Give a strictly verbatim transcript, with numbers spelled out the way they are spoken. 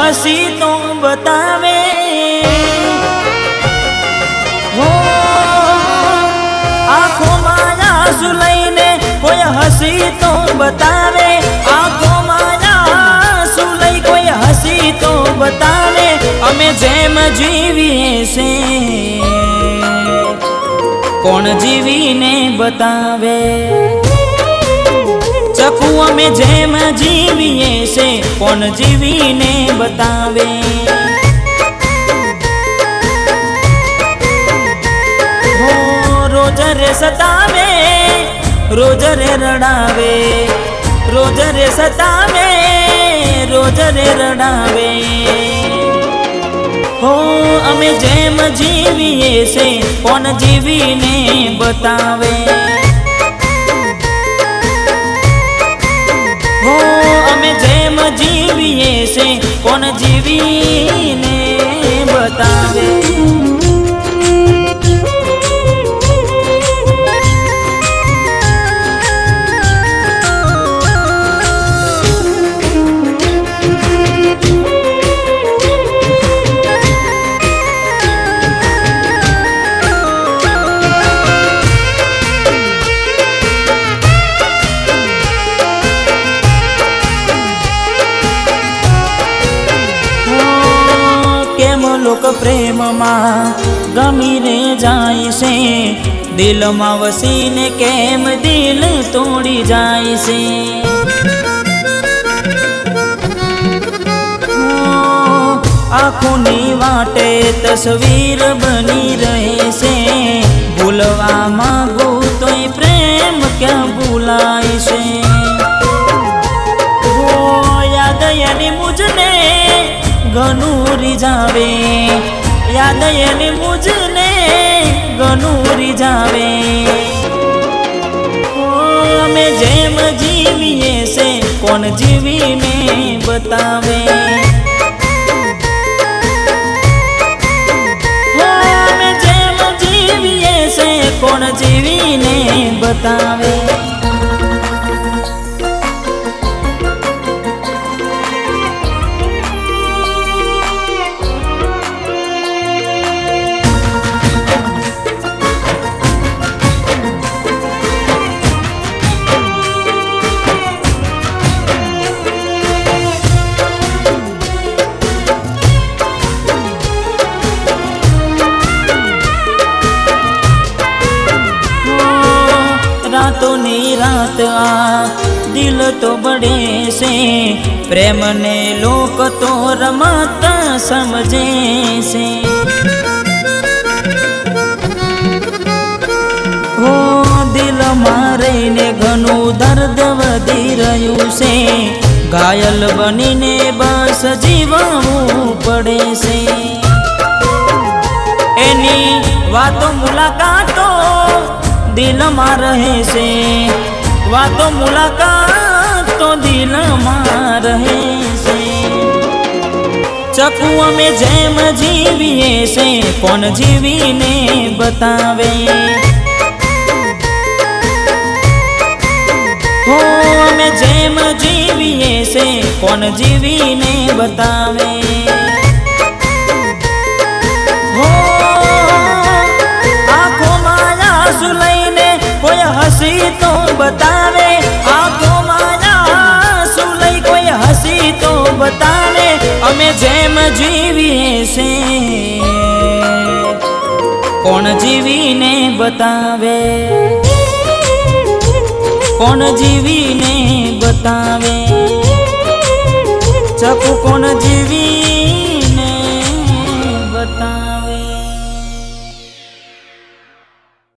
हसी तो बतावे हो आँखों माया सुलईने कोई हसी तो बतावे आँखों माया सुलई कोई हसी तो बतावे अमे जेम जीवीए से कोण जीवीने बतावे चकू अमे जेम जीवीए से कोण जीवीने बतावे हो रोज रे सतावे रोज रे रडावे रोज रे सतावे रोज रे रडावे हो अमे जेम जीवीए से कोण जीवीने बतावे हो अमे जेम जीवीए से कोण जीवीने बतावे लोक प्रेम में गमी रे जाय से दिल में वसीने केम दिल तोड़ी जाय से आँखों नी वाटे तस्वीर बनी रहे से भूलवा मांगू तो प्रेम क्या भूलाय से वो याद यानी मुझने गनूरी जावे याद यानी मुझने गनूरी जावे ओ मैं जेम जीवीए से कोण जीवीने बतावे ओ मैं जेम जीवीए से कोण जीवीने बतावे रातों नी रात आ दिल तो बड़े से प्रेम ने लोक तो रमता समझे से हो दिल मारे ने घणु दर्द वधी रह्यु से घायल बनी ने बस जीवવું पड़े से एनी वातो मुलाकातो दिल में रहे से वातो मुलाकात तो दिल में रहे से चकू में जेम जीवीए से कोण जीवीने बतावे हो में जेम जीवीए से कोण जीवीने बतावे हो आँखों माया सुलईने कोई हसी तो बतावे आँखों माया सुलई कोई हसी तो बतावे अमे जेम जीवीए से कोण जीवीने बतावे कोण जीवीने बतावे चकू कोण जीवी